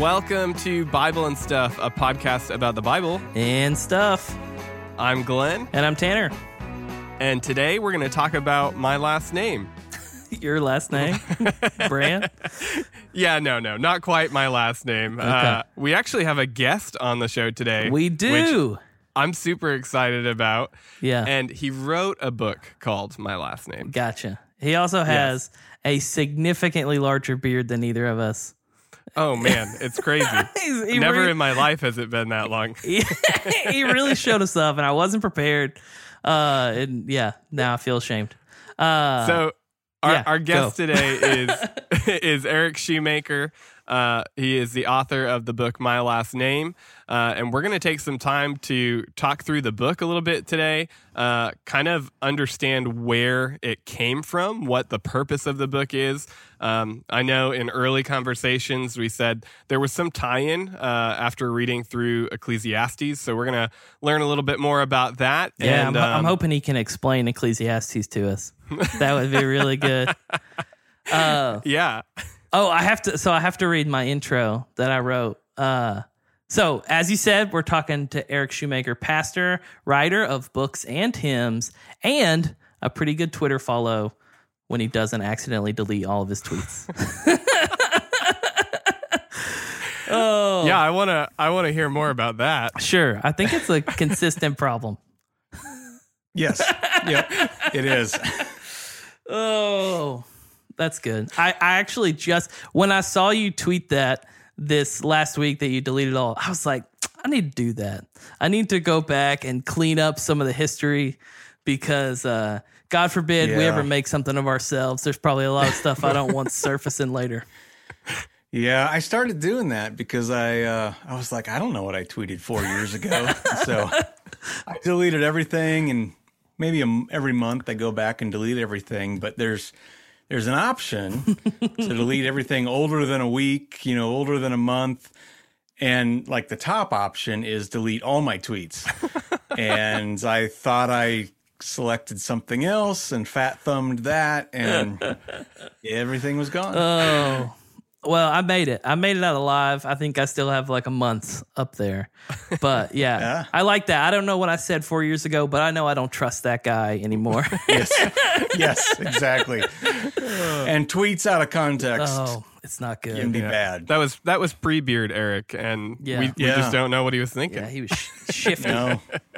Welcome to Bible and Stuff, a podcast about the Bible and stuff. I'm Glenn. And I'm Tanner. And today we're going to talk about my last name. Your last name? Brand? Yeah, no, not quite my last name. Okay. We actually have a guest on the show today. We do. Which I'm super excited about. Yeah. And he wrote a book called My Last Name. Gotcha. He also has a significantly larger beard than either of us. Oh, man, it's crazy. Never in my life has it been that long. He really showed us up, and I wasn't prepared. And yeah, now I feel ashamed. So our guest today is Eric Shoemaker. He is the author of the book My Last Name, and we're going to take some time to talk through the book a little bit today, kind of understand where it came from, what the purpose of the book is. I know in early conversations we said there was some tie-in after reading through Ecclesiastes, so we're going to learn a little bit more about that. Yeah, and, I'm hoping he can explain Ecclesiastes to us. That would be really good. Yeah. Oh, I have to read my intro that I wrote. So, as you said, we're talking to Eric Shoemaker, pastor, writer of books and hymns, and a pretty good Twitter follow when he doesn't accidentally delete all of his tweets. Oh, Yeah, I want to hear more about that. sure. I think it's a consistent problem. Yes. Yep. It is. Oh, that's good. I actually when I saw you tweet that this last week that you deleted all, I was like, I need to do that. I need to go back and clean up some of the history because God forbid we ever make something of ourselves. There's probably a lot of stuff I don't want surfacing later. Yeah, I started doing that because I was like, I don't know what I tweeted 4 years ago. So I deleted everything, and maybe every month I go back and delete everything. But there's an option to delete everything older than a week, older than a month. And like the top option is delete all my tweets. And I thought I selected something else and fat thumbed that, and everything was gone. Oh, well, I made it. I made it out alive. I think I still have like a month up there. But yeah, I like that. I don't know what I said 4 years ago, but I know I don't trust that guy anymore. Yes, exactly. And tweets out of context. Oh, it's not good. Can be bad. That was pre-beard Eric, and we just don't know what he was thinking. Yeah, he was shifting. No.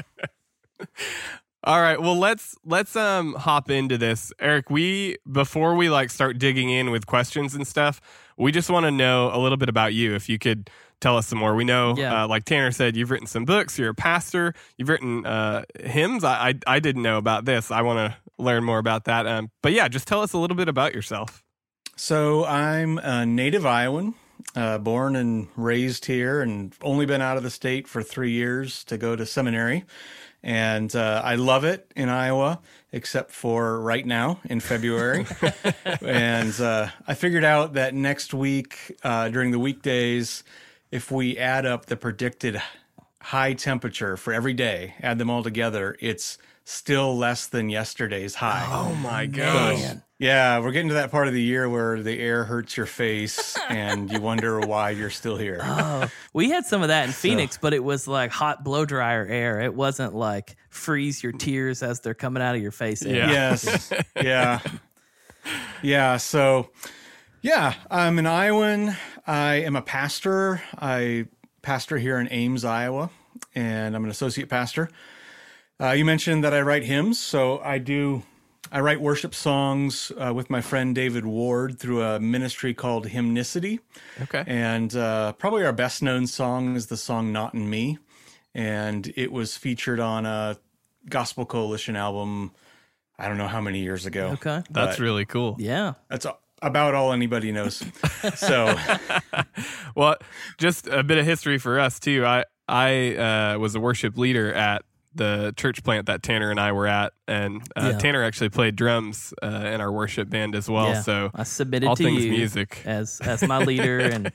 All right, well let's hop into this, Eric. Before we start digging in with questions and stuff, we just want to know a little bit about you. If you could tell us some more. We know, like Tanner said, you've written some books. You're a pastor. You've written hymns. I didn't know about this. I want to learn more about that. But yeah, just tell us a little bit about yourself. So I'm a native Iowan, born and raised here, and only been out of the state for 3 years to go to seminary. And I love it in Iowa, except for right now in February. And I figured out that next week, during the weekdays, if we add up the predicted high temperature for every day, add them all together, it's still less than yesterday's high. Oh my gosh. Yeah, we're getting to that part of the year where the air hurts your face and you wonder why you're still here. Oh, we had some of that in Phoenix, but it was like hot blow dryer air. It wasn't like freeze your tears as they're coming out of your face air. Yeah. Yes. Yeah. Yeah. So, I'm an Iowan. I am a pastor. I pastor here in Ames, Iowa, and I'm an associate pastor. You mentioned that I write hymns, so I write worship songs with my friend David Ward through a ministry called Hymnicity. Okay. And probably our best known song is the song Not in Me. And it was featured on a Gospel Coalition album, I don't know how many years ago. Okay. That's really cool. Yeah. That's about all anybody knows. So, Well, just a bit of history for us too. I was a worship leader at the church plant that Tanner and I were at, and Tanner actually played drums in our worship band as well. Yeah. So I submitted all to things you music as my leader and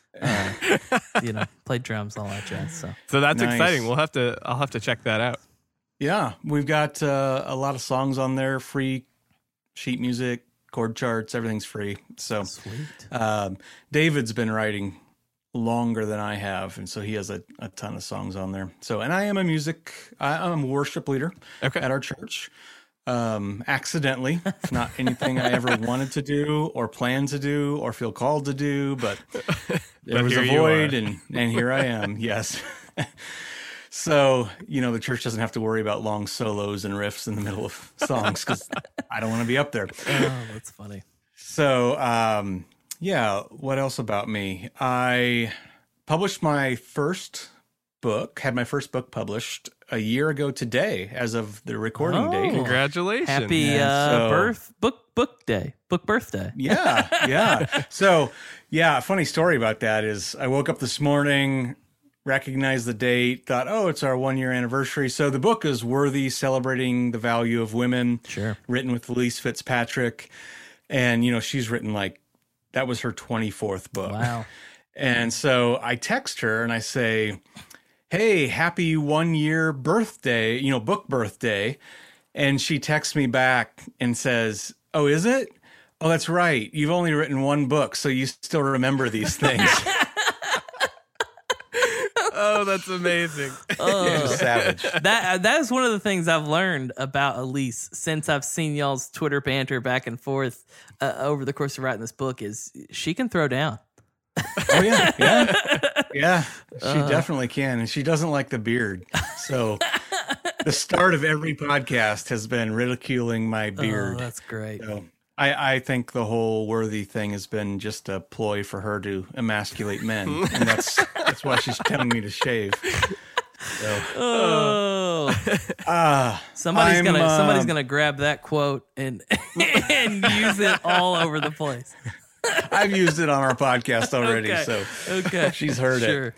played drums, all that jazz. So that's Nice. exciting. I'll have to check that out. yeah, we've got a lot of songs on there, free sheet music, chord charts, everything's free. So Sweet. David's been writing longer than I have, and so he has a ton of songs on there. So, and I'm a worship leader at our church. Accidentally, it's not anything I ever wanted to do or planned to do or feel called to do, but there was a void, and here I am. Yes. So, the church doesn't have to worry about long solos and riffs in the middle of songs because I don't want to be up there. Oh, that's funny. So, what else about me? I published my first book, had my first book published a year ago today as of the recording date. Congratulations. Happy book birthday. Yeah. So, funny story about that is I woke up this morning, recognized the date, thought, it's our 1-year anniversary. So the book is Worthy, Celebrating the Value of Women, written with Elise Fitzpatrick. And, she's written that was her 24th book. Wow. And so I text her and I say, hey, happy 1-year birthday, book birthday. And she texts me back and says, oh, is it? Oh, that's right. You've only written one book, so you still remember these things. Oh, that's amazing. Savage. That is one of the things I've learned about Elise since I've seen y'all's Twitter banter back and forth over the course of writing this book is she can throw down. Oh, yeah. She definitely can. And she doesn't like the beard. So the start of every podcast has been ridiculing my beard. Oh, that's great. So I think the whole Worthy thing has been just a ploy for her to emasculate men. And that's why she's telling me to shave. So, somebody's gonna grab that quote and use it all over the place. I've used it on our podcast already, so she's heard it.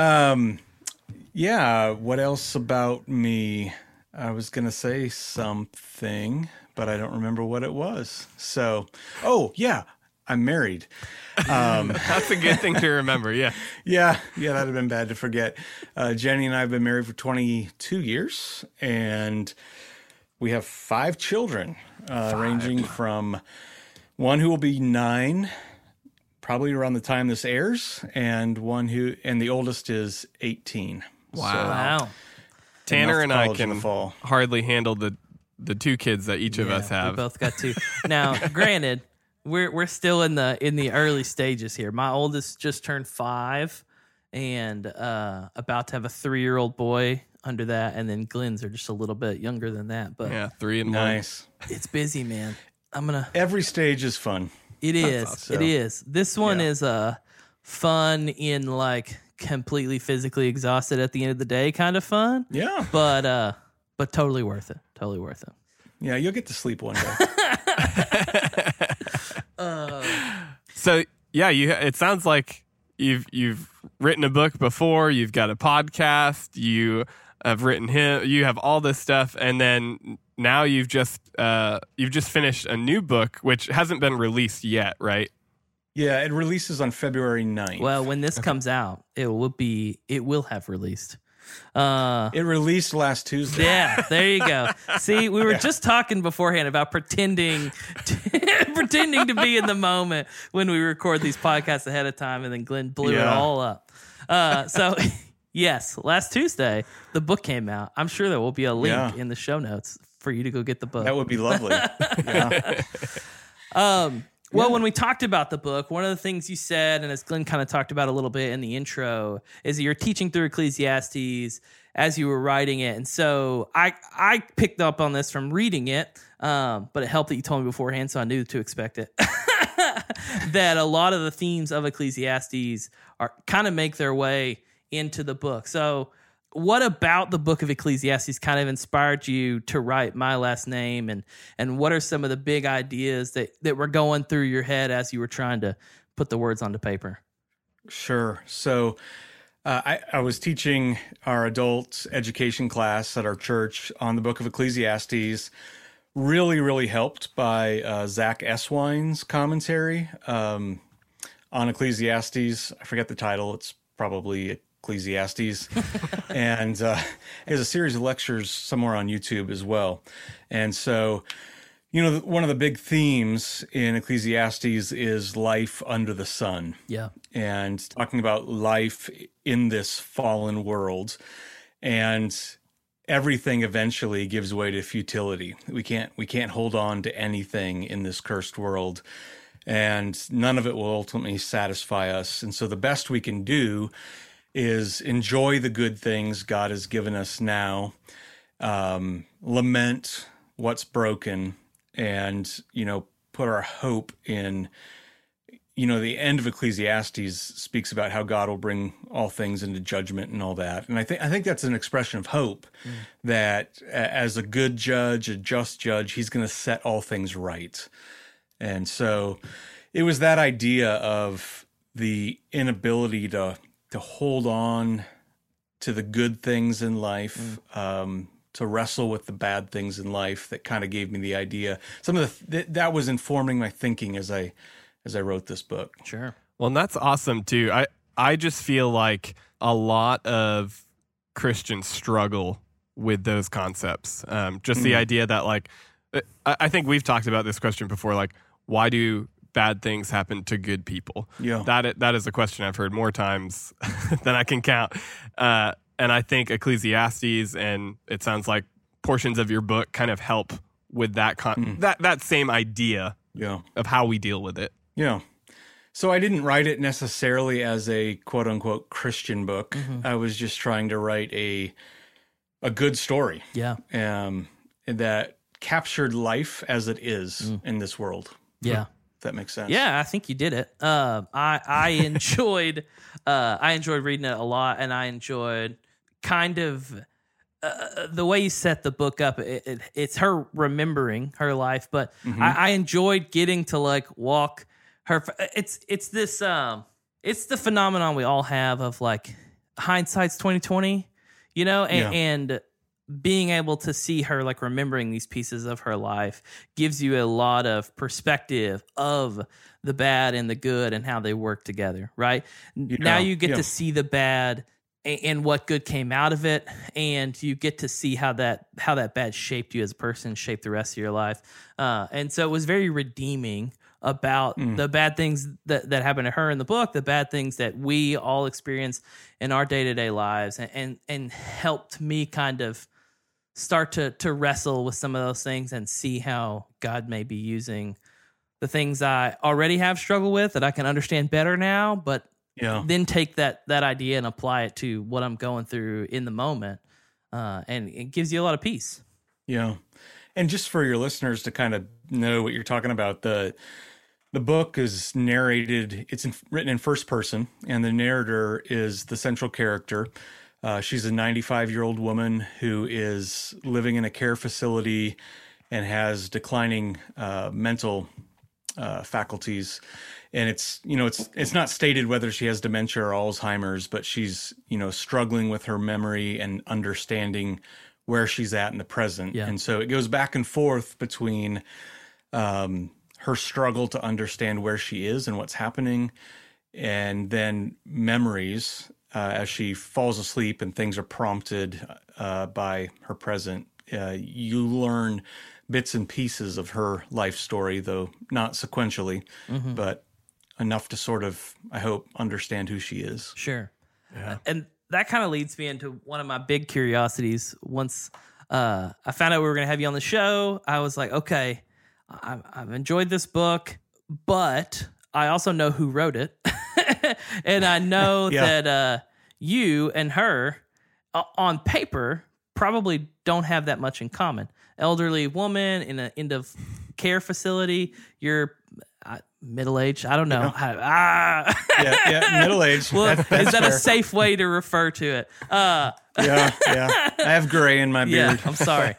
What else about me? I was going to say something, but I don't remember what it was. So, I'm married. That's a good thing to remember, yeah. Yeah, that'd have been bad to forget. Jenny and I have been married for 22 years, and we have 5 children, ranging from one who will be 9, probably around the time this airs, and the oldest is 18. Wow. Tanner and I can hardly handle the 2 kids that each of us have. We both got 2. Now, granted, we're still in the early stages here. My oldest just turned 5 and about to have a 3-year-old boy under that, and then Glenn's are just a little bit younger than that. But 3 and 1. Nice. It's busy, man. Every stage is fun. It is. It is. This one is fun in completely physically exhausted at the end of the day kind of fun. Yeah. But totally worth it. Totally worth it. Yeah, you'll get to sleep one day. So it sounds like you've written a book before. You've got a podcast. You have written you have all this stuff, and then now you've just finished a new book, which hasn't been released yet, right? Yeah, it releases on February 9th. Well, when this comes out, it will have released. It released last Tuesday. Yeah, there you go. See, we were just talking beforehand about pretending to be in the moment when we record these podcasts ahead of time, and then Glenn blew it all up. So, yes, last Tuesday, the book came out. I'm sure there will be a link in the show notes for you to go get the book. That would be lovely. Well, when we talked about the book, one of the things you said, and as Glenn kind of talked about a little bit in the intro, is that you're teaching through Ecclesiastes as you were writing it. And so I picked up on this from reading it, but it helped that you told me beforehand, so I knew to expect it. That a lot of the themes of Ecclesiastes are kind of make their way into the book. So what about the book of Ecclesiastes kind of inspired you to write My Last Name, and what are some of the big ideas that were going through your head as you were trying to put the words onto paper? Sure. So I was teaching our adult education class at our church on the book of Ecclesiastes, really, really helped by Zach Eswine's commentary on Ecclesiastes. I forget the title. It's probably Ecclesiastes. And there's a series of lectures somewhere on YouTube as well. And so One of the big themes in Ecclesiastes is life under the sun. Yeah. And talking about life in this fallen world, and everything eventually gives way to futility. We can't hold on to anything in this cursed world, and none of it will ultimately satisfy us. And so the best we can do is enjoy the good things God has given us now, lament what's broken, and, put our hope in, the end of Ecclesiastes speaks about how God will bring all things into judgment and all that. And I think that's an expression of hope that as a good judge, a just judge, he's going to set all things right. And so it was that idea of the inability to hold on to the good things in life, to wrestle with the bad things in life, that kind of gave me the idea. Some of that was informing my thinking as I wrote this book. Sure. Well, and that's awesome too. I just feel like a lot of Christians struggle with those concepts. Just the idea that, like, I think we've talked about this question before, like, why do bad things happen to good people? Yeah. That is a question I've heard more times than I can count. And I think Ecclesiastes, and it sounds like portions of your book, kind of help with that that same idea of how we deal with it. Yeah. So I didn't write it necessarily as a quote unquote Christian book. I was just trying to write a good story. Yeah. That captured life as it is in this world. Yeah. If that makes sense. Yeah, I think you did it. I enjoyed reading it a lot, and I enjoyed kind of the way you set the book up. It's her remembering her life, but I enjoyed getting to, like, walk her. It's this it's the phenomenon we all have of, like, hindsight's 20/20, and being able to see her, like, remembering these pieces of her life gives you a lot of perspective of the bad and the good and how they work together, right? Now you get to see the bad and what good came out of it, and you get to see how that bad shaped you as a person, shaped the rest of your life. And so it was very redeeming about the bad things that happened to her in the book, the bad things that we all experience in our day-to-day lives, and helped me kind of start to wrestle with some of those things and see how God may be using the things I already have struggled with that I can understand better now, but then take that idea and apply it to what I'm going through in the moment. And it gives you a lot of peace. Yeah. And just for your listeners to kind of know what you're talking about, the book is narrated, written in first person, and the narrator is the central character. She's a 95-year-old woman who is living in a care facility and has declining mental faculties. And it's not stated whether she has dementia or Alzheimer's, but she's, struggling with her memory and understanding where she's at in the present. Yeah. And so it goes back and forth between her struggle to understand where she is and what's happening, and then memories as she falls asleep and things are prompted by her present. You learn bits and pieces of her life story, though not sequentially, but enough to sort of, I hope, understand who she is. Sure. Yeah. And that kind of leads me into one of my big curiosities. Once I found out we were going to have you on the show, I was like, okay, I've enjoyed this book, but I also know who wrote it. And I know that you and her, on paper, probably don't have that much in common. Elderly woman in an end of care facility. You're middle-aged. I don't know. Middle-aged. Well, that's is that fair. A safe way to refer to it? Yeah. I have gray in my beard. Yeah, I'm sorry.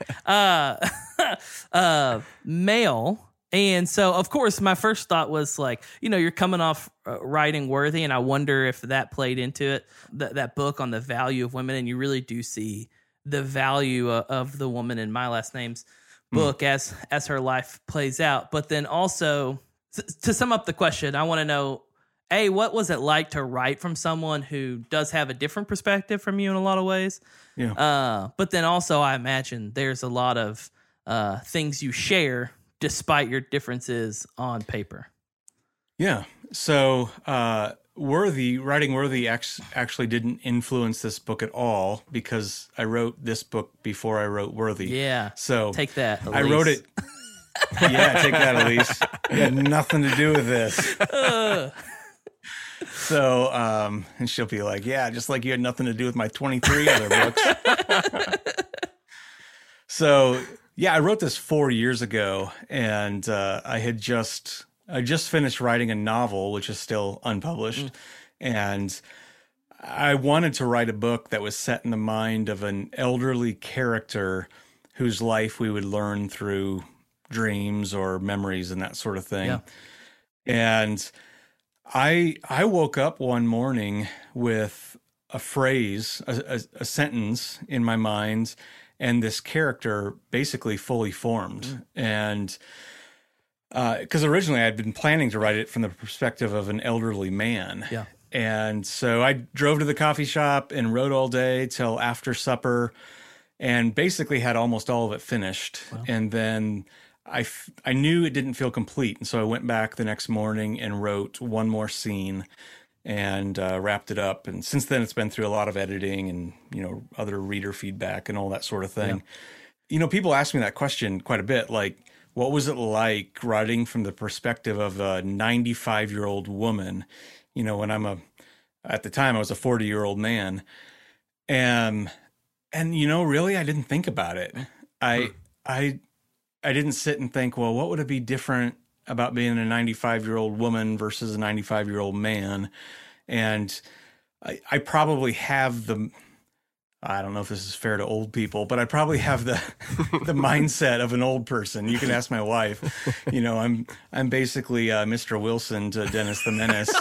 Male. And so, of course, my first thought was like, you're coming off writing Worthy, and I wonder if that played into it, that book on the value of women, and you really do see the value of the woman in My Last Name's book as her life plays out. But then also, to sum up the question, I want to know, A, what was it like to write from someone who does have a different perspective from you in a lot of ways? Yeah. But then also, I imagine there's a lot of things you share despite your differences on paper? Yeah. So writing Worthy actually didn't influence this book at all, because I wrote this book before I wrote Worthy. Yeah. So take that, Elise. I wrote it. Yeah, take that, Elise. It had nothing to do with this. So, and she'll be like, yeah, just like you had nothing to do with my 23 other books. So, yeah, I wrote this 4 years ago, and I just finished writing a novel, which is still unpublished. And I wanted to write a book that was set in the mind of an elderly character whose life we would learn through dreams or memories and that sort of thing. Yeah. And I woke up one morning with a phrase, a sentence in my mind, and this character basically fully formed. And because originally I'd been planning to write it from the perspective of an elderly man. Yeah. And so I drove to the coffee shop and wrote all day till after supper, and basically had almost all of it finished. Wow. And then I knew it didn't feel complete. And so I went back the next morning and wrote one more scene and wrapped it up. And since then it's been through a lot of editing and, other reader feedback and all that sort of thing. Yeah. People ask me that question quite a bit. Like, what was it like writing from the perspective of a 95-year-old woman? When at the time I was a 40-year-old man. And really, I didn't think about it. I didn't sit and think, well, what would it be different about being a 95-year-old woman versus a 95-year-old man? And I probably have I don't know if this is fair to old people, but I probably have the mindset of an old person. You can ask my wife. I'm basically Mr. Wilson to Dennis the Menace.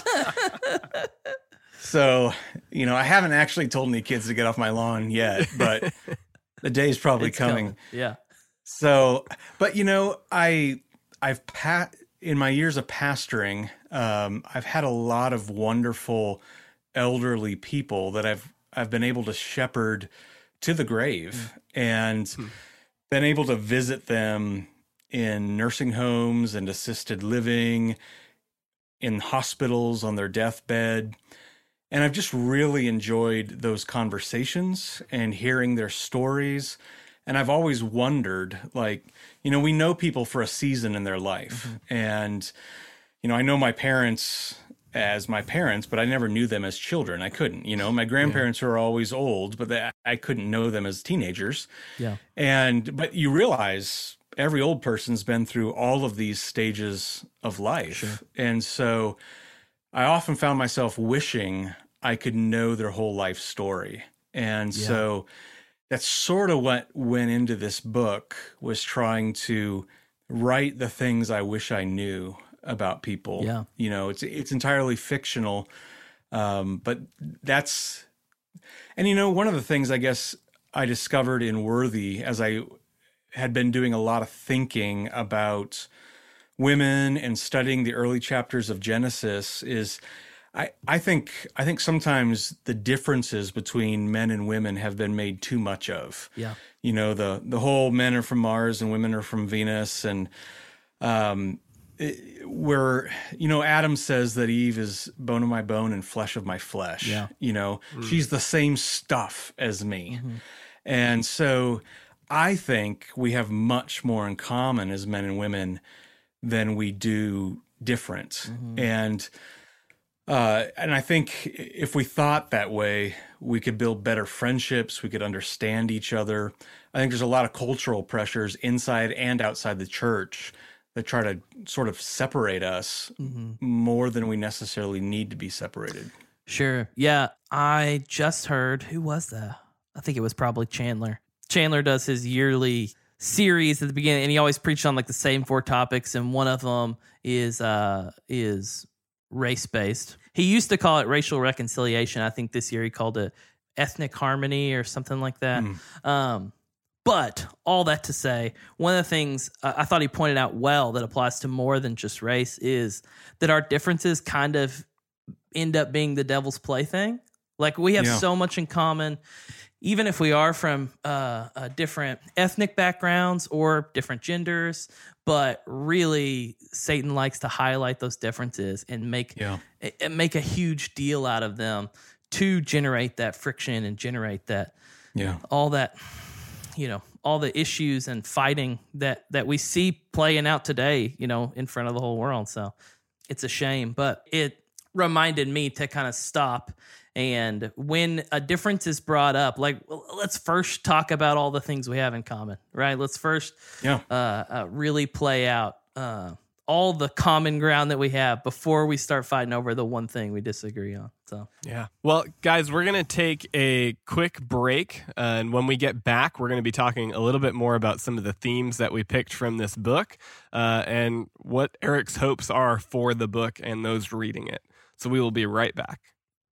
So, I haven't actually told any kids to get off my lawn yet, but the day's probably coming. Yeah. So, but I've in my years of pastoring, I've had a lot of wonderful elderly people that I've been able to shepherd to the grave, and been able to visit them in nursing homes and assisted living, in hospitals on their deathbed. And I've just really enjoyed those conversations and hearing their stories. And I've always wondered, we know people for a season in their life. Mm-hmm. And, I know my parents as my parents, but I never knew them as children. I couldn't, my grandparents were always old, but I couldn't know them as teenagers. Yeah. But you realize every old person's been through all of these stages of life. Sure. And so I often found myself wishing I could know their whole life story. And so that's sort of what went into this book, was trying to write the things I wish I knew about people. Yeah. It's entirely fictional. But that's, and one of the things I guess I discovered in Worthy, as I had been doing a lot of thinking about women and studying the early chapters of Genesis, is I think sometimes the differences between men and women have been made too much of. Yeah. The whole men are from Mars and women are from Venus, and where Adam says that Eve is bone of my bone and flesh of my flesh. Yeah. She's the same stuff as me. Mm-hmm. And so I think we have much more in common as men and women than we do different. Mm-hmm. And I think if we thought that way, we could build better friendships. We could understand each other. I think there's a lot of cultural pressures inside and outside the church that try to sort of separate us more than we necessarily need to be separated. Sure. Yeah. I just heard, who was that? I think it was probably Chandler. Chandler does his yearly series at the beginning, and he always preaches on the same 4 topics, and one of them is race-based. He used to call it racial reconciliation. I think this year he called it ethnic harmony or something like that. But all that to say, one of the things I thought he pointed out well that applies to more than just race is that our differences kind of end up being the devil's plaything. Like we have so much in common, even if we are from different ethnic backgrounds or different genders. But really, Satan likes to highlight those differences and make a huge deal out of them to generate that friction and generate that all that, all the issues and fighting that we see playing out today, in front of the whole world. So it's a shame, but it reminded me to kind of stop. And when a difference is brought up, like, let's first talk about all the things we have in common, right? Let's first really play out all the common ground that we have before we start fighting over the one thing we disagree on. So yeah. Well, guys, we're going to take a quick break. And when we get back, we're going to be talking a little bit more about some of the themes that we picked from this book and what Eric's hopes are for the book and those reading it. So we will be right back.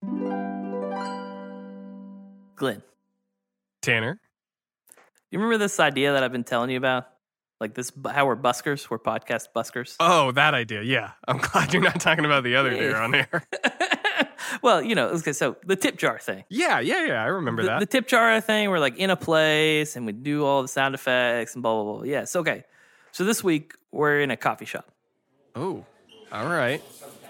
Glenn. Tanner. You remember this idea that I've been telling you about? Like this, how we're buskers, we're podcast buskers. Oh, that idea. Yeah. I'm glad you're not talking about the other day on air. Well, okay, so the tip jar thing. Yeah. I remember that. The tip jar thing, we're like in a place and we do all the sound effects and blah, blah, blah. Yes. Okay. So this week we're in a coffee shop. Oh, all right.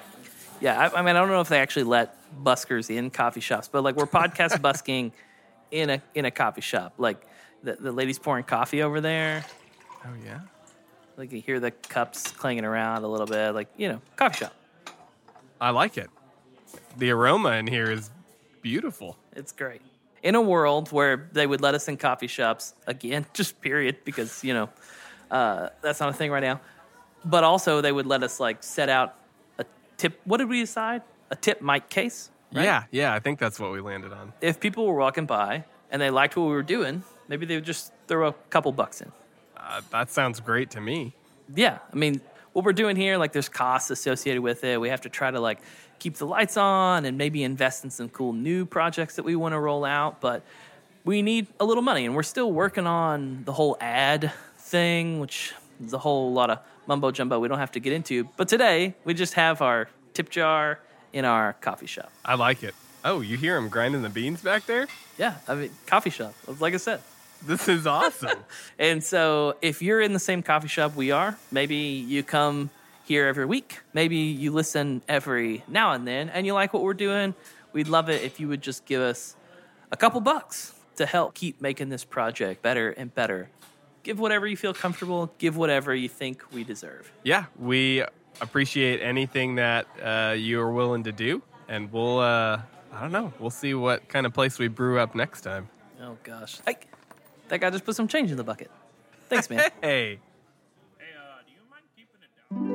Yeah. I mean, I don't know if they actually let buskers in coffee shops, but like we're podcast busking in a coffee shop. Like the lady's pouring coffee over there. Oh, yeah? Like you hear the cups clanging around a little bit, like, coffee shop. I like it. The aroma in here is beautiful. It's great. In a world where they would let us in coffee shops, again, just period, because, that's not a thing right now. But also they would let us, like, set out a tip. What did we decide? A tip mic case? Right? Yeah, I think that's what we landed on. If people were walking by and they liked what we were doing, maybe they would just throw a couple bucks in. That sounds great to me. Yeah. I mean, what we're doing here, like there's costs associated with it. We have to try to like keep the lights on and maybe invest in some cool new projects that we want to roll out. But we need a little money and we're still working on the whole ad thing, which is a whole lot of mumbo jumbo we don't have to get into. But today we just have our tip jar in our coffee shop. I like it. Oh, you hear him grinding the beans back there? Yeah. I mean, coffee shop, like I said. This is awesome. And so if you're in the same coffee shop we are, maybe you come here every week. Maybe you listen every now and then and you like what we're doing. We'd love it if you would just give us a couple bucks to help keep making this project better and better. Give whatever you feel comfortable. Give whatever you think we deserve. Yeah, we appreciate anything that you are willing to do. And we'll, I don't know, we'll see what kind of place we brew up next time. Oh, gosh. That guy just put some change in the bucket. Thanks, man. Hey. Do you mind keeping it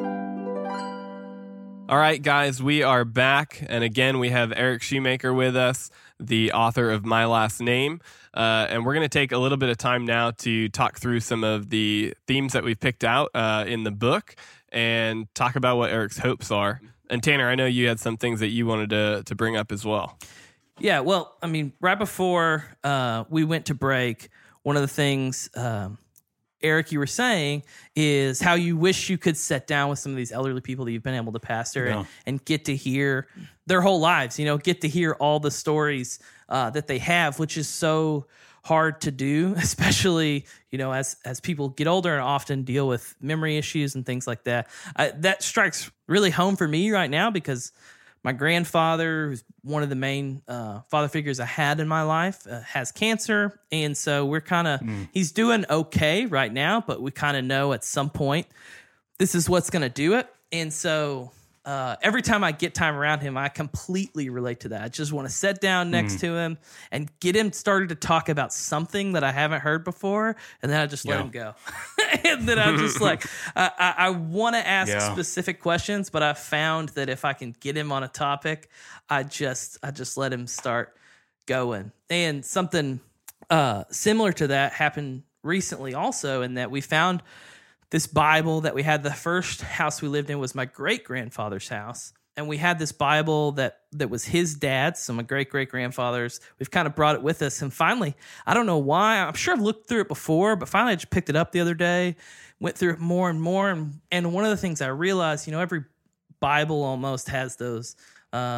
down? All right, guys, we are back. And again, we have Eric Shoemaker with us, the author of My Last Name. And we're going to take a little bit of time now to talk through some of the themes that we've picked out in the book and talk about what Eric's hopes are. And Tanner, I know you had some things that you wanted to bring up as well. Yeah, well, I mean, right before we went to break, one of the things, Eric, you were saying is how you wish you could sit down with some of these elderly people that you've been able to pastor and get to hear their whole lives, get to hear all the stories that they have, which is so hard to do, especially, as people get older and often deal with memory issues and things like that. That strikes really home for me right now because my grandfather, who's one of the main father figures I had in my life, has cancer. And so we're kind of, he's doing okay right now, but we kind of know at some point this is what's going to do it. And so every time I get time around him, I completely relate to that. I just want to sit down next to him and get him started to talk about something that I haven't heard before. And then I just let him go. And then I'm just like, I want to ask specific questions, but I found that if I can get him on a topic, I just let him start going. And something similar to that happened recently also, in that we found this Bible that we had. The first house we lived in was my great-grandfather's house. And we had this Bible that was his dad's, so my great-great-grandfather's. We've kind of brought it with us. And finally, I don't know why, I'm sure I've looked through it before, but finally I just picked it up the other day, went through it more and more. And one of the things I realized, every Bible almost has those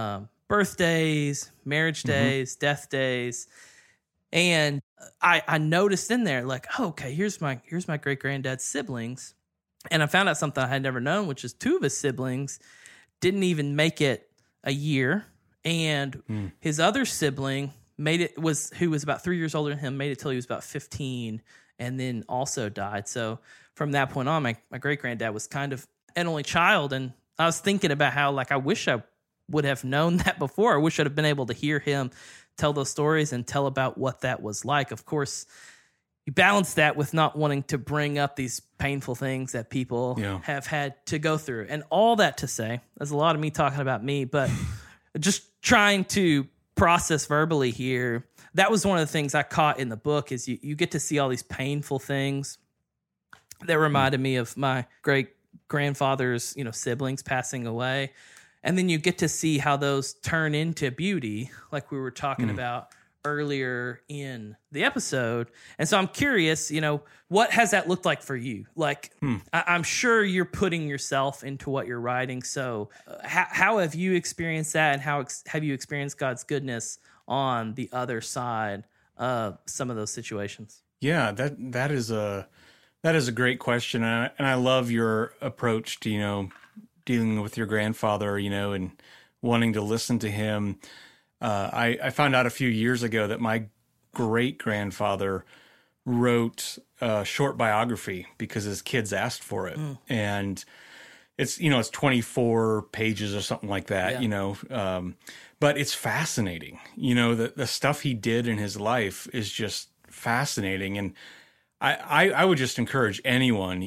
birthdays, marriage days, death days. And I noticed in there, like, oh, okay, here's my great granddad's siblings. And I found out something I had never known, which is 2 of his siblings didn't even make it a year. And his other sibling who was about 3 years older than him, made it till he was about 15 and then also died. So from that point on, my great granddad was kind of an only child. And I was thinking about how, like, I wish I would have known that before. I wish I'd have been able to hear him tell those stories and tell about what that was like. Of course, you balance that with not wanting to bring up these painful things that people have had to go through. And all that to say, there's a lot of me talking about me, but just trying to process verbally here. That was one of the things I caught in the book is you get to see all these painful things that reminded me of my great grandfather's, siblings passing away. And then you get to see how those turn into beauty, like we were talking about earlier in the episode. And so I'm curious, what has that looked like for you? Like, I'm sure you're putting yourself into what you're writing. So how have you experienced that? And how have you experienced God's goodness on the other side of some of those situations? Yeah, that is a great question. And I love your approach to, dealing with your grandfather, and wanting to listen to him. I found out a few years ago that my great-grandfather wrote a short biography because his kids asked for it. And it's, it's 24 pages or something like that, but it's fascinating. The stuff he did in his life is just fascinating. And I would just encourage anyone,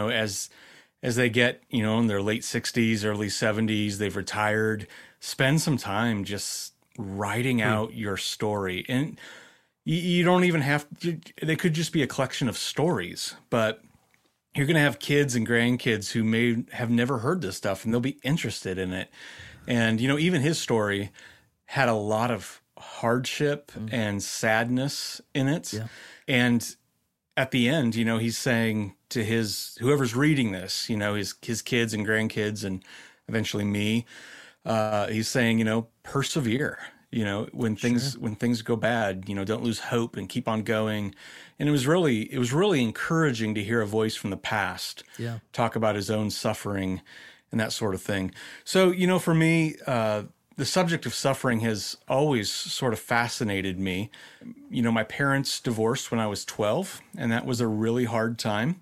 as they get, in their late 60s, early 70s, they've retired, spend some time just writing out your story. And you don't even have to, they could just be a collection of stories, but you're going to have kids and grandkids who may have never heard this stuff and they'll be interested in it. And, even his story had a lot of hardship and sadness in it. Yeah. And at the end, he's saying to whoever's reading this, his kids and grandkids and eventually me, he's saying, persevere, when things go bad, don't lose hope and keep on going. And it was really encouraging to hear a voice from the past talk about his own suffering and that sort of thing. So, for me, the subject of suffering has always sort of fascinated me. My parents divorced when I was 12, and that was a really hard time.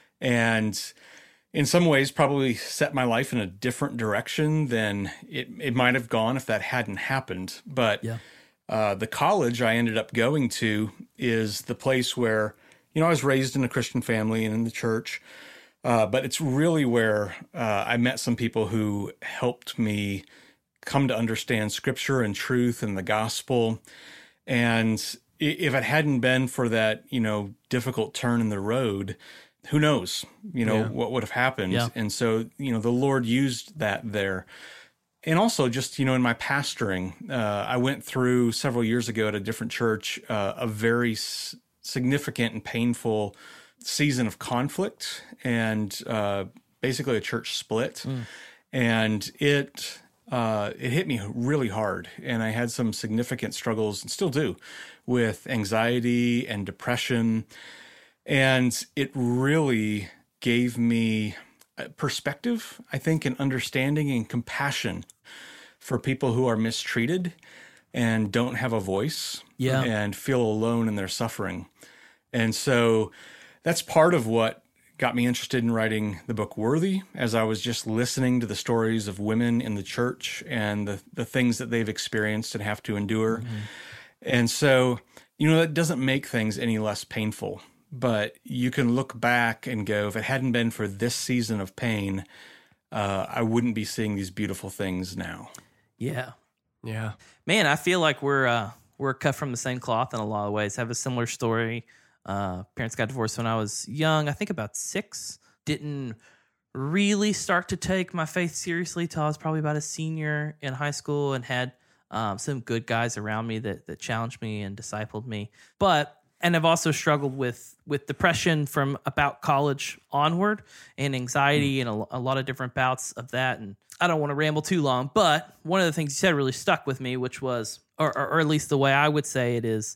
And in some ways probably set my life in a different direction than it might have gone if that hadn't happened. But the college I ended up going to is the place where, I was raised in a Christian family and in the church, but it's really where I met some people who helped me come to understand Scripture and truth and the gospel. And if it hadn't been for that, difficult turn in the road, who knows, what would have happened. Yeah. And so, the Lord used that there. And also just, in my pastoring, I went through several years ago at a different church, a very significant and painful season of conflict and basically a church split. And it hit me really hard, and I had some significant struggles, and still do, with anxiety and depression. And it really gave me perspective, I think, and understanding and compassion for people who are mistreated and don't have a voice and feel alone in their suffering. And so that's part of what got me interested in writing the book Worthy, as I was just listening to the stories of women in the church and the things that they've experienced and have to endure. And so, that doesn't make things any less painful, but you can look back and go, if it hadn't been for this season of pain, I wouldn't be seeing these beautiful things now. Yeah. Yeah. Man, I feel like we're cut from the same cloth in a lot of ways. I have a similar story. Parents got divorced when I was young, I think about 6. Didn't really start to take my faith seriously till I was probably about a senior in high school, and had some good guys around me that challenged me and discipled me. But and have also struggled with depression from about college onward, and anxiety, and a lot of different bouts of that. And I don't want to ramble too long, but one of the things you said really stuck with me, which was, or at least the way I would say it is,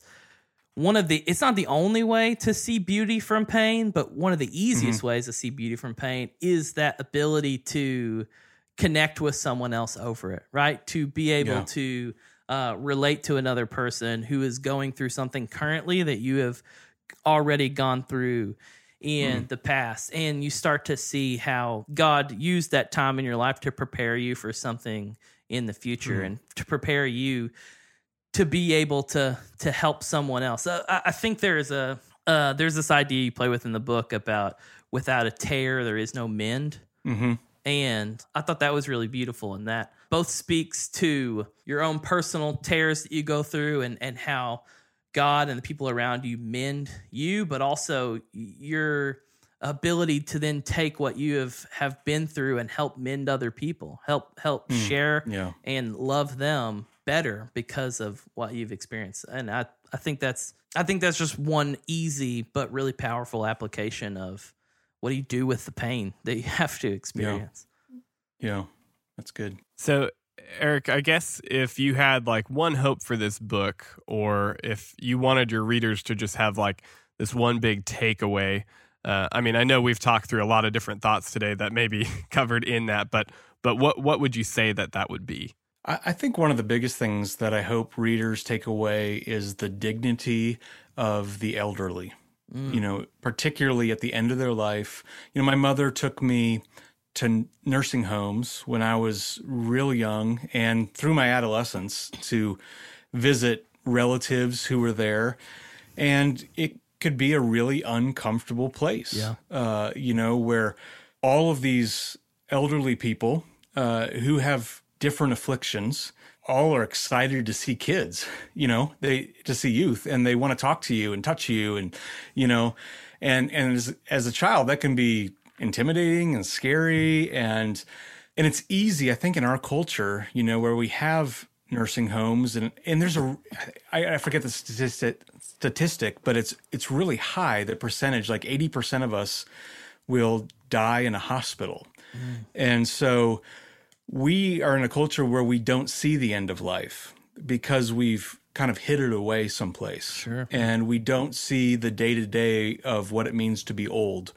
it's not the only way to see beauty from pain, but one of the easiest ways to see beauty from pain is that ability to connect with someone else over it, right? To be able to relate to another person who is going through something currently that you have already gone through in the past. And you start to see how God used that time in your life to prepare you for something in the future and to prepare you to be able to help someone else. I think there's this idea you play with in the book about without a tear, there is no mend. Mm-hmm. And I thought that was really beautiful, and that both speaks to your own personal tears that you go through and how God and the people around you mend you, but also your ability to then take what you have been through and help mend other people, help share and love them better because of what you've experienced. And I think that's just one easy but really powerful application of what do you do with the pain that you have to experience? Yeah, that's good. So, Eric, I guess if you had like one hope for this book, or if you wanted your readers to just have like this one big takeaway, I mean, I know we've talked through a lot of different thoughts today that may be covered in that, but what would you say that would be? I think one of the biggest things that I hope readers take away is the dignity of the elderly. You know, particularly at the end of their life. You know, my mother took me to nursing homes when I was real young and through my adolescence to visit relatives who were there. And it could be a really uncomfortable place, you know, where all of these elderly people who have different afflictions all are excited to see kids, you know, to see youth, and they want to talk to you and touch you, and, you know, and as a child, that can be intimidating and scary. And it's easy, I think, in our culture, you know, where we have nursing homes and there's I forget the statistic, but it's really high, the percentage, like 80% of us will die in a hospital. And so we are in a culture where we don't see the end of life because we've kind of hid it away someplace. Sure. And we don't see the day-to-day of what it means to be old.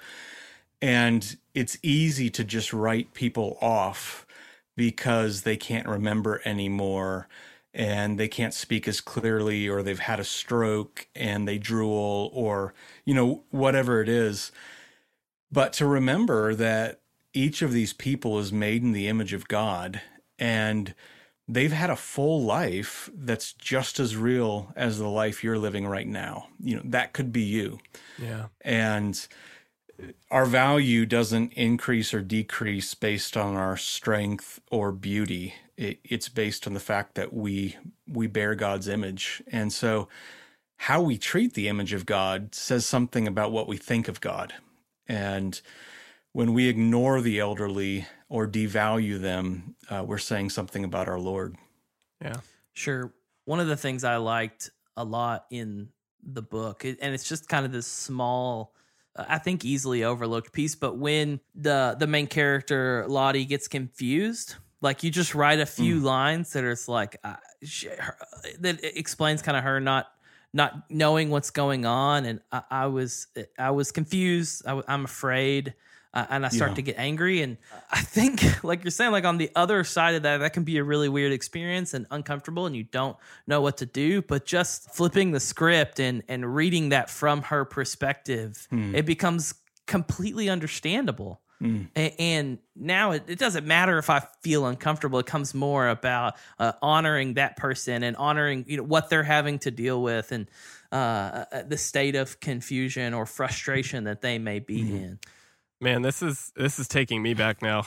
And it's easy to just write people off because they can't remember anymore and they can't speak as clearly, or they've had a stroke and they drool, or, you know, whatever it is. But to remember that each of these people is made in the image of God, and they've had a full life that's just as real as the life you're living right now. You know, that could be you. Yeah. And our value doesn't increase or decrease based on our strength or beauty. It's based on the fact that we bear God's image. And so how we treat the image of God says something about what we think of God. And when we ignore the elderly or devalue them, we're saying something about our Lord. Yeah, sure. One of the things I liked a lot in the book, and it's just kind of this small, I think easily overlooked piece, but when the main character, Lottie, gets confused, like you just write a few lines that are like, that explains kind of her not knowing what's going on. And I was confused. I'm afraid. And I start to get angry. And I think, like you're saying, like on the other side of that can be a really weird experience and uncomfortable, and you don't know what to do. But just flipping the script and reading that from her perspective, it becomes completely understandable. And now it doesn't matter if I feel uncomfortable. It comes more about honoring that person and honoring, you know, what they're having to deal with, and the state of confusion or frustration that they may be in. Man, this is taking me back now.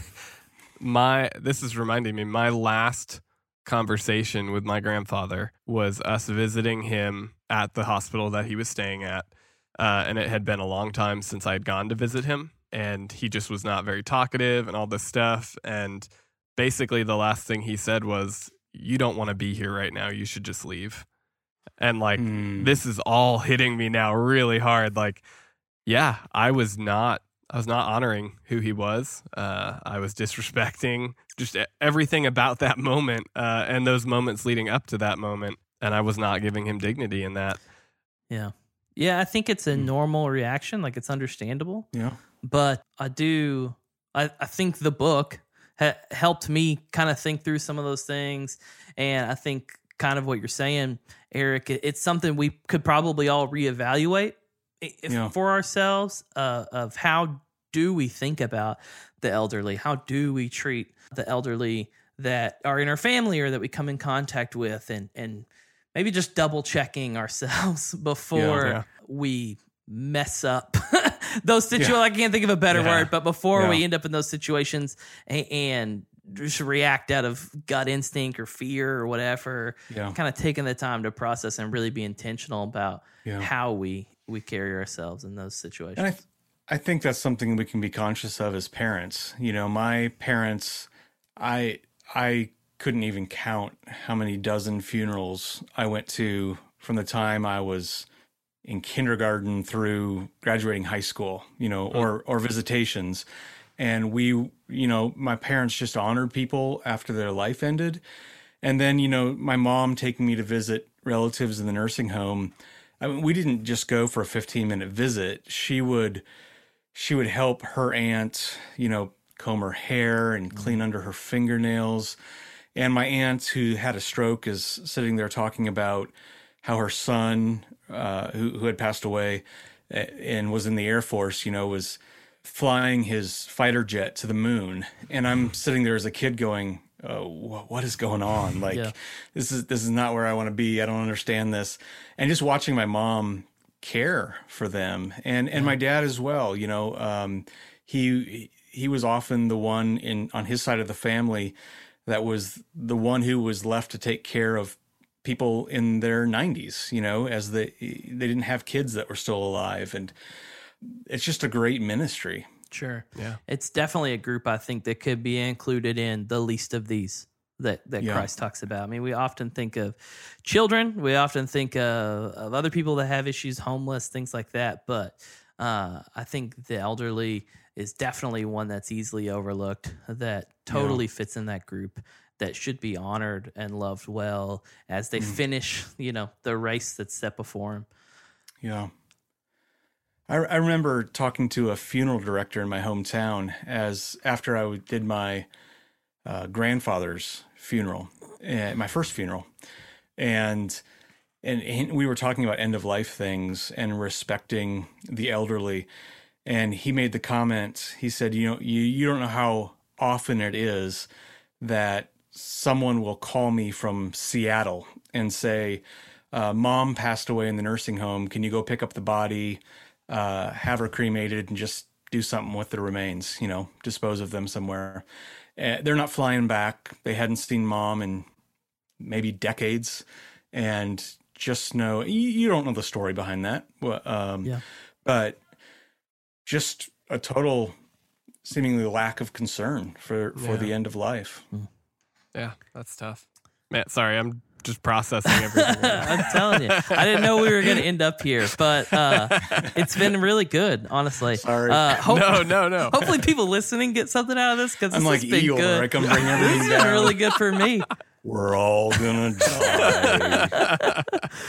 This is reminding me, my last conversation with my grandfather was us visiting him at the hospital that he was staying at. And it had been a long time since I had gone to visit him, and he just was not very talkative and all this stuff. And basically the last thing he said was, "You don't want to be here right now. You should just leave." And like, this is all hitting me now really hard. Like, yeah, I was not honoring who he was. I was disrespecting just everything about that moment and those moments leading up to that moment. And I was not giving him dignity in that. Yeah. Yeah, I think it's a normal reaction. Like, it's understandable. Yeah. But I think the book helped me kind of think through some of those things. And I think kind of what you're saying, Eric, it's something we could probably all reevaluate for ourselves of how do we think about the elderly? How do we treat the elderly that are in our family or that we come in contact with, and maybe just double checking ourselves before we mess up those situations. I can't think of a better word, but before we end up in those situations and just react out of gut instinct or fear or whatever, kind of taking the time to process and really be intentional about how we carry ourselves in those situations. And I think that's something we can be conscious of as parents. You know, my parents, I couldn't even count how many dozen funerals I went to from the time I was in kindergarten through graduating high school, you know, or visitations. And my parents just honored people after their life ended. And then, you know, my mom taking me to visit relatives in the nursing home. I mean, we didn't just go for a 15-minute visit. She would help her aunt, you know, comb her hair and clean under her fingernails. And my aunt, who had a stroke, is sitting there talking about how her son, who had passed away and was in the Air Force, you know, was flying his fighter jet to the moon. And I'm sitting there as a kid going, what is going on? Like, this is not where I want to be. I don't understand this. And just watching my mom care for them and my dad as well. You know, he was often the one on his side of the family that was the one who was left to take care of people in their 90s, you know, as they didn't have kids that were still alive. And it's just a great ministry. Sure. Yeah. It's definitely a group I think that could be included in the least of these that Christ talks about. I mean, we often think of children, we often think of other people that have issues, homeless, things like that. But I think the elderly is definitely one that's easily overlooked, that totally fits in that group, that should be honored and loved well as they finish, you know, the race that's set before them. Yeah. I remember talking to a funeral director in my hometown after I did my grandfather's funeral, my first funeral, and we were talking about end of life things and respecting the elderly, and he made the comment. He said, "You know, you don't know how often it is that someone will call me from Seattle and say, Mom passed away in the nursing home. Can you go pick up the body?" Have her cremated and just do something with the remains, you know, dispose of them somewhere. They're not flying back. They hadn't seen Mom in maybe decades, and just know, you don't know the story behind that. But just a total seemingly lack of concern for the end of life. Yeah, that's tough. Man, sorry, I'm just processing everything. I'm telling you, I didn't know we were going to end up here, but it's been really good, honestly. Sorry. No. Hopefully, people listening get something out of this, because I'm like Eeyore. Good. I come bring everything this down. It's been really good for me. We're all gonna die.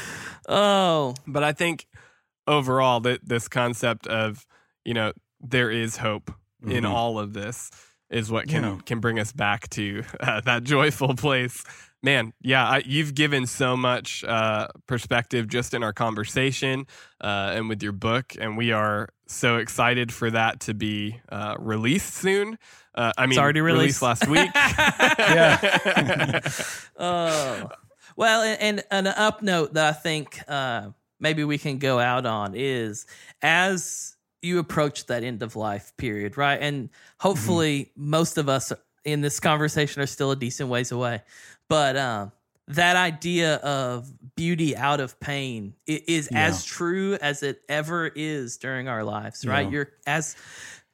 But I think overall that this concept of, you know, there is hope in all of this is what can bring us back to that joyful place. Man, you've given so much perspective just in our conversation and with your book, and we are so excited for that to be released soon. It's already released last week. Well, and an up note that I think maybe we can go out on is, as you approach that end of life period, right? And hopefully most of us in this conversation are still a decent ways away. But that idea of beauty out of pain is as true as it ever is during our lives, right? You're as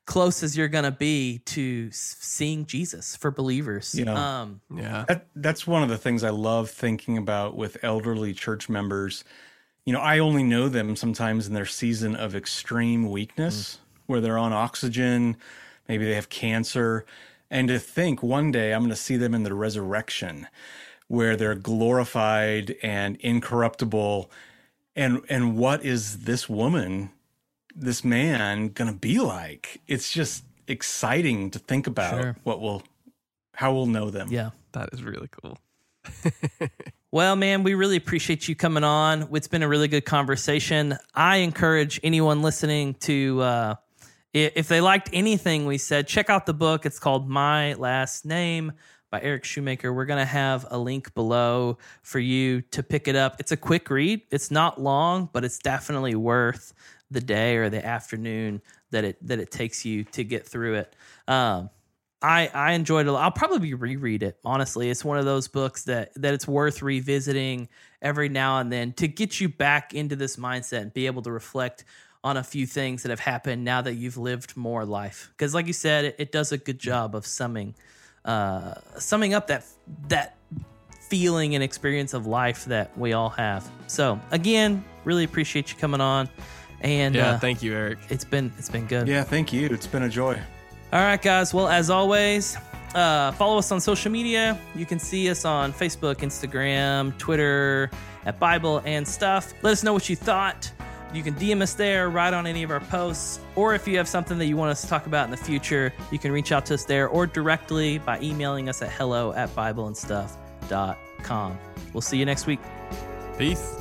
close as you're going to be to seeing Jesus for believers. That's one of the things I love thinking about with elderly church members. I only know them sometimes in their season of extreme weakness, where they're on oxygen, maybe they have cancer, and to think one day I'm going to see them in the resurrection, where they're glorified and incorruptible. And what is this woman, this man going to be like? It's just exciting to think about how we'll know them. Yeah. That is really cool. Well, man, we really appreciate you coming on. It's been a really good conversation. I encourage anyone listening to, if they liked anything we said, check out the book. It's called My Last Name by Eric Shoemaker. We're going to have a link below for you to pick it up. It's a quick read. It's not long, but it's definitely worth the day or the afternoon that it takes you to get through it. I enjoyed it a lot. I'll probably reread it, honestly. It's one of those books that it's worth revisiting every now and then to get you back into this mindset and be able to reflect on a few things that have happened now that you've lived more life. Because like you said, it does a good job of summing up that feeling and experience of life that we all have. So again, really appreciate you coming on. And thank you, Eric. It's been good. Yeah, thank you. It's been a joy. All right, guys. Well, as always, follow us on social media. You can see us on Facebook, Instagram, Twitter, at Bible and Stuff. Let us know what you thought. You can DM us there, write on any of our posts, or if you have something that you want us to talk about in the future, you can reach out to us there or directly by emailing us at hello@bibleandstuff.com. We'll see you next week. Peace.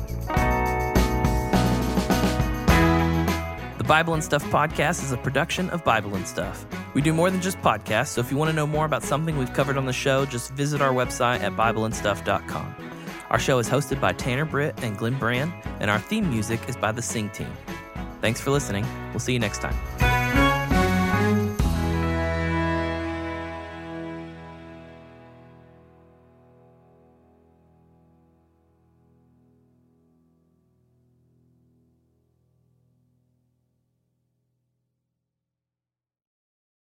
The Bible and Stuff podcast is a production of Bible and Stuff. We do more than just podcasts, so if you want to know more about something we've covered on the show, just visit our website at bibleandstuff.com. Our show is hosted by Tanner Britt and Glenn Brand, and our theme music is by the Sing Team. Thanks for listening. We'll see you next time.